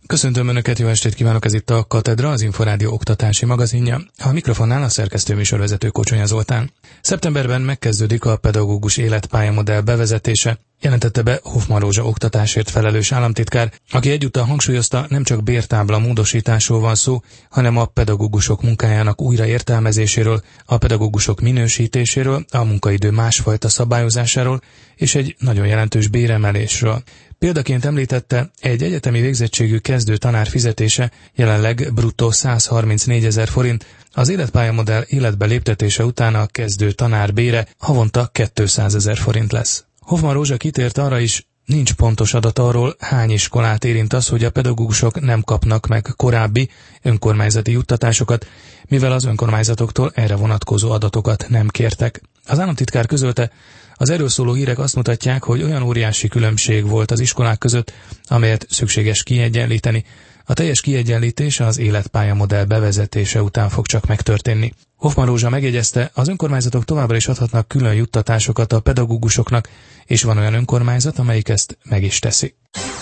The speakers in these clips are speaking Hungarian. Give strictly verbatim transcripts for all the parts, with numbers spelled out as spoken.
Köszöntöm Önöket, jó estét kívánok, ez itt a Katedra, az Inforádió oktatási magazinja. A mikrofonnál a szerkesztő műsorvezető Kocsonya Zoltán. Szeptemberben megkezdődik a pedagógus életpályamodell bevezetése, jelentette be Hoffmann Rózsa oktatásért felelős államtitkár, aki egyúttal hangsúlyozta, nem csak bértábla módosításról van szó, hanem a pedagógusok munkájának újraértelmezéséről, a pedagógusok minősítéséről, a munkaidő másfajta szabályozásáról és egy nagyon jelentős béremelésről. Példaként említette, egy egyetemi végzettségű kezdő tanár fizetése jelenleg bruttó száz harmincnégyezer forint, az életpályamodell életbe léptetése után a kezdő tanár bére havonta kétszázezer forint lesz. Hoffmann Rózsa kitért arra is, nincs pontos adat arról, hány iskolát érint az, hogy a pedagógusok nem kapnak meg korábbi önkormányzati juttatásokat, mivel az önkormányzatoktól erre vonatkozó adatokat nem kértek. Az államtitkár közölte, az erről szóló hírek azt mutatják, hogy olyan óriási különbség volt az iskolák között, amelyet szükséges kiegyenlíteni. A teljes kiegyenlítés az életpályamodell bevezetése után fog csak megtörténni. Hoffmann Rózsa megjegyezte, az önkormányzatok továbbra is adhatnak külön juttatásokat a pedagógusoknak, és van olyan önkormányzat, amelyik ezt meg is teszi.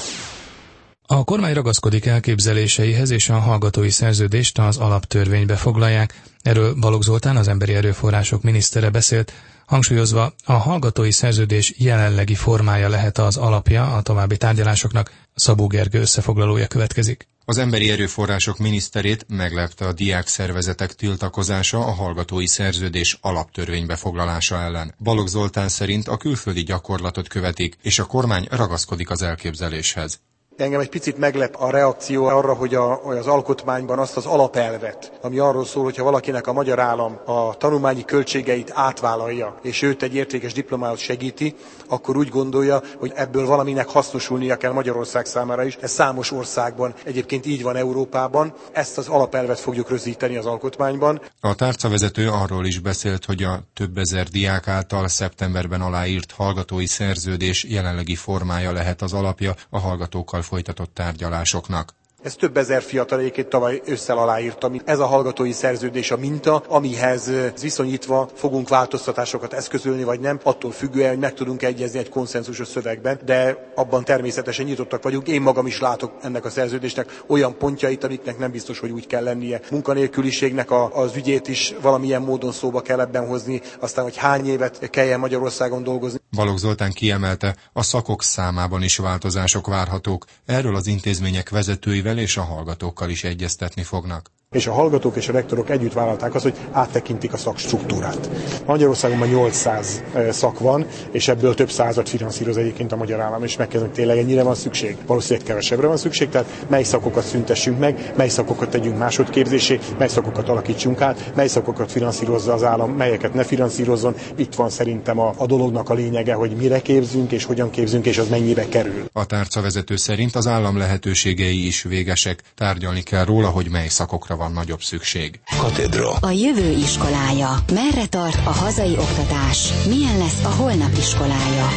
A kormány ragaszkodik elképzeléseihez, és a hallgatói szerződést az alaptörvénybe foglalják. Erről Balogh Zoltán, az emberi erőforrások minisztere beszélt, hangsúlyozva, a hallgatói szerződés jelenlegi formája lehet az alapja a további tárgyalásoknak. Szabó Gergő összefoglalója következik. Az emberi erőforrások miniszterét meglepte a diákszervezetek tiltakozása a hallgatói szerződés alaptörvénybe foglalása ellen. Balogh Zoltán szerint a külföldi gyakorlatot követik, és a kormány ragaszkodik az elképzeléshez. Engem egy picit meglep a reakció arra, hogy, a, hogy az alkotmányban azt az alapelvet, ami arról szól, hogyha valakinek a magyar állam a tanulmányi költségeit átvállalja, és őt egy értékes diplomához segíti, akkor úgy gondolja, hogy ebből valaminek hasznosulnia kell Magyarország számára is. Ez számos országban egyébként így van Európában. Ezt az alapelvet fogjuk rögzíteni az alkotmányban. A tárcavezető arról is beszélt, hogy a több ezer diák által szeptemberben aláírt hallgatói szerződés jelenlegi formája lehet az alapja a hallgatókkal folytatott tárgyalásoknak. Ez több ezer fiatal egyébként tavaly ősszel aláírta. Ez a hallgatói szerződés a minta, amihez viszonyítva fogunk változtatásokat eszközölni, vagy nem, attól függően, hogy meg tudunk egyezni egy konszenzusos szövegben, de abban természetesen nyitottak vagyunk. Én magam is látok ennek a szerződésnek olyan pontjait, amiknek nem biztos, hogy úgy kell lennie. Munkanélküliségnek a, az ügyét is valamilyen módon szóba kell ebben hozni, aztán, hogy hány évet kelljen Magyarországon dolgozni. Balogh Zoltán kiemelte, a szakok számában is változások várhatók. Erről az intézmények vezetőivel és a hallgatókkal is egyeztetni fognak. És a hallgatók és a rektorok együtt vállalták azt, hogy áttekintik a szakstruktúrát. Magyarországon már nyolcszáz szak van, és ebből több százat finanszíroz egyébként a magyar állam, és megkezdünk, tényleg ennyire van szükség. Valószínűleg kevesebbre van szükség, tehát mely szakokat szüntessünk meg, mely szakokat tegyünk másodképzésé, mely szakokat alakítsunk át, mely szakokat finanszírozza az állam, melyeket ne finanszírozzon. Itt van szerintem a, a dolognak a lényege, hogy mire képzünk és hogyan képzünk, és az mennyibe kerül. A tárcavezető szerint az állam lehetőségei is végesek. Tárgyalni kell róla, hogy mely szakokra van nagyobb szükség. Katedra. A jövő iskolája. Merre tart a hazai oktatás? Milyen lesz a holnap iskolája?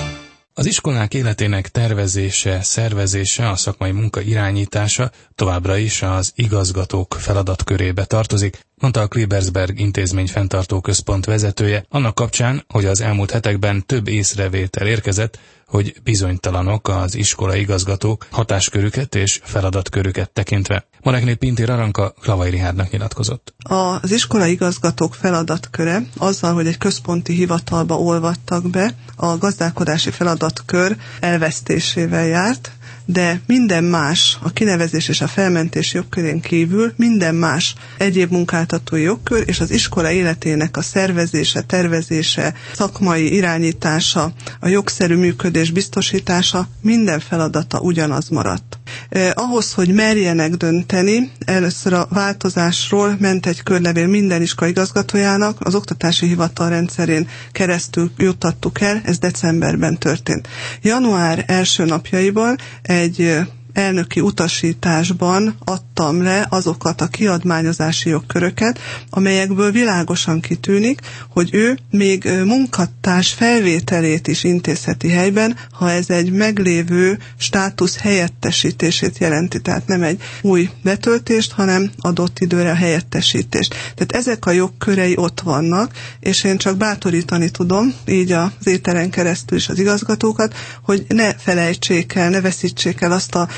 Az iskolák életének tervezése, szervezése, a szakmai munka irányítása továbbra is az igazgatók feladatkörébe tartozik, mondta a Klebersberg intézmény fenntartó központ vezetője, annak kapcsán, hogy az elmúlt hetekben több észrevétel érkezett, hogy bizonytalanok az iskola igazgatók hatáskörüket és feladatkörüket tekintve. Marekné Pintér Aranka Klavai Richárdnak nyilatkozott. Az iskola igazgatók feladatköre azzal, hogy egy központi hivatalba olvadtak be, a gazdálkodási feladatkör elvesztésével járt, de minden más, a kinevezés és a felmentés jogkörén kívül minden más egyéb munkáltatói jogkör és az iskola életének a szervezése, tervezése, szakmai irányítása, a jogszerű működés biztosítása, minden feladata ugyanaz maradt. Eh, ahhoz, hogy merjenek dönteni, először a változásról ment egy körlevél minden iskola igazgatójának, az oktatási hivatal rendszerén keresztül juttattuk el, ez decemberben történt. Január első napjaiban egy elnöki utasításban adtam le azokat a kiadmányozási jogköröket, amelyekből világosan kitűnik, hogy ő még munkatárs felvételét is intézheti helyben, ha ez egy meglévő státusz helyettesítését jelenti, tehát nem egy új betöltést, hanem adott időre a helyettesítést. Tehát ezek a jogkörei ott vannak, és én csak bátorítani tudom, így az éteren keresztül is az igazgatókat, hogy ne felejtsék el, ne veszítsék el azt a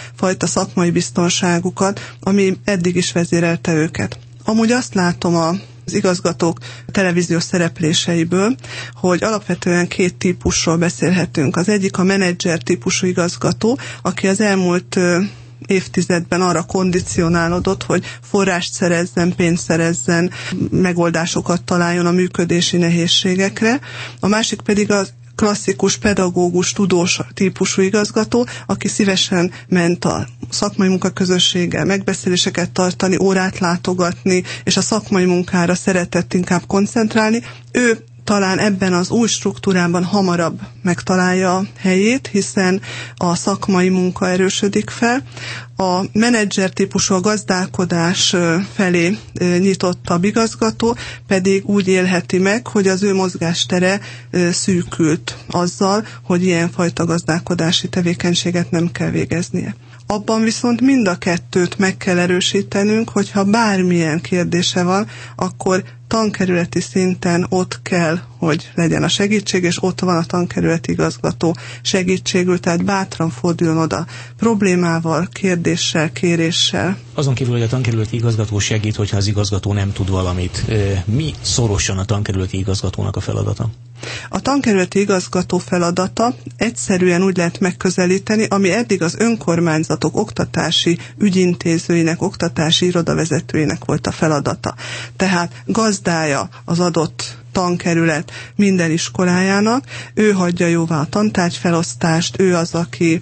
fajta szakmai biztonságukat, ami eddig is vezérelte őket. Amúgy azt látom a az igazgatók televíziós szerepléseiből, hogy alapvetően két típusról beszélhetünk. Az egyik a menedzser típusú igazgató, aki az elmúlt évtizedben arra kondicionálódott, hogy forrást szerezzen, pénzt szerezzen, megoldásokat találjon a működési nehézségekre. A másik pedig az klasszikus, pedagógus, tudós típusú igazgató, aki szívesen ment a szakmai munkaközösséggel megbeszéléseket tartani, órát látogatni, és a szakmai munkára szeretett inkább koncentrálni. Ő talán ebben az új struktúrában hamarabb megtalálja a helyét, hiszen a szakmai munka erősödik fel. A menedzser típusú, a gazdálkodás felé nyitottabb igazgató pedig úgy élheti meg, hogy az ő mozgástere szűkült azzal, hogy ilyenfajta gazdálkodási tevékenységet nem kell végeznie. Abban viszont mind a kettőt meg kell erősítenünk, hogyha bármilyen kérdése van, akkor tankerületi szinten ott kell, hogy legyen a segítség, és ott van a tankerületi igazgató segítségül, tehát bátran forduljon oda problémával, kérdéssel, kéréssel. Azon kívül, hogy a tankerületi igazgató segít, hogyha az igazgató nem tud valamit. Mi szorosan a tankerületi igazgatónak a feladata? A tankerületi igazgató feladata egyszerűen úgy lehet megközelíteni, ami eddig az önkormányzatok oktatási ügyintézőinek, oktatási irodavezetőinek volt a feladata. Tehát gazdája az adott tankerület minden iskolájának, ő hagyja jóvá a tantárgyfelosztást, ő az, aki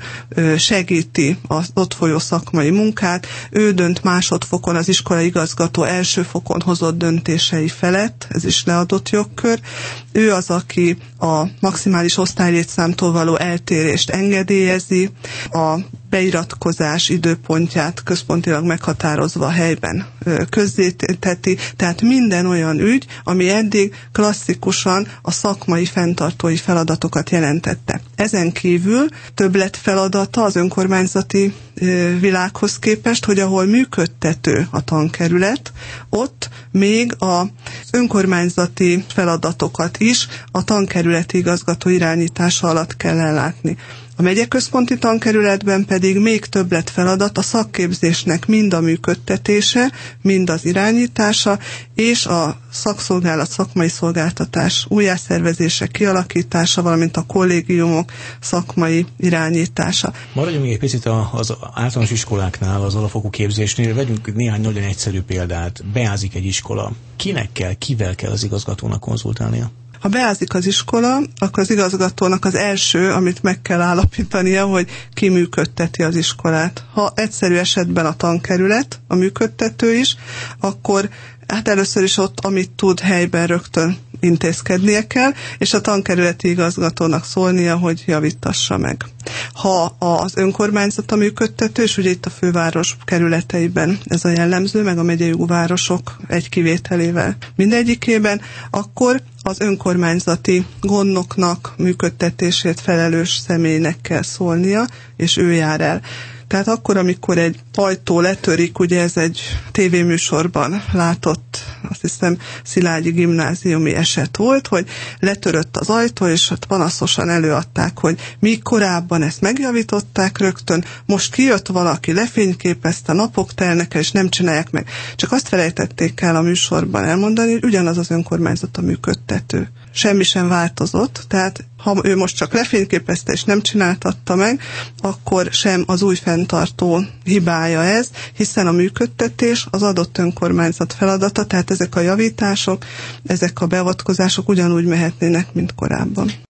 segíti az ott folyó szakmai munkát, ő dönt másodfokon, az iskolai igazgató első fokon hozott döntései felett, ez is leadott jogkör, ő az, aki a maximális osztálylétszámtól való eltérést engedélyezi, a beiratkozás időpontját központilag meghatározva a helyben közzéteti, tehát minden olyan ügy, ami eddig klasszikusan a szakmai fenntartói feladatokat jelentette. Ezen kívül többlet feladata az önkormányzati világhoz képest, hogy ahol működtető a tankerület, ott még az önkormányzati feladatokat is a tankerületi igazgató irányítása alatt kell ellátni. A megyeközponti tankerületben pedig még többlet feladat a szakképzésnek mind a működtetése, mind az irányítása, és a szakszolgálat, szakmai szolgáltatás újjászervezése, kialakítása, valamint a kollégiumok szakmai irányítása. Maradjunk még egy picit az általános iskoláknál, az alapfokú képzésnél, vegyünk néhány nagyon egyszerű példát. Beázik egy iskola. Kinek kell, kivel kell az igazgatónak konzultálnia? Ha beázik az iskola, akkor az igazgatónak az első, amit meg kell állapítania, hogy ki működteti az iskolát. Ha egyszerű esetben a tankerület, a működtető is, akkor hát először is ott, amit tud helyben rögtön intézkednie kell, és a tankerületi igazgatónak szólnia, hogy javítassa meg. Ha az önkormányzat a működtető, és ugye itt a főváros kerületeiben ez a jellemző, meg a megyei városok egy kivételével mindegyikében, akkor az önkormányzati gondnoknak, működtetésért felelős személynek kell szólnia, és ő jár el. Tehát akkor, amikor egy ajtó letörik, ugye ez egy tévéműsorban látott, azt hiszem, Szilágyi gimnáziumi eset volt, hogy letörött az ajtó, és ott panaszosan előadták, hogy míg korábban ezt megjavították rögtön, most kijött valaki, lefényképezte, napok telnek, és nem csinálják meg. Csak azt felejtették el a műsorban elmondani, hogy ugyanaz az önkormányzat a működtető. Semmi sem változott, tehát ha ő most csak lefényképezte és nem csináltatta meg, akkor sem az új fenntartó hibája ez, hiszen a működtetés az adott önkormányzat feladata, tehát ezek a javítások, ezek a beavatkozások ugyanúgy mehetnének, mint korábban.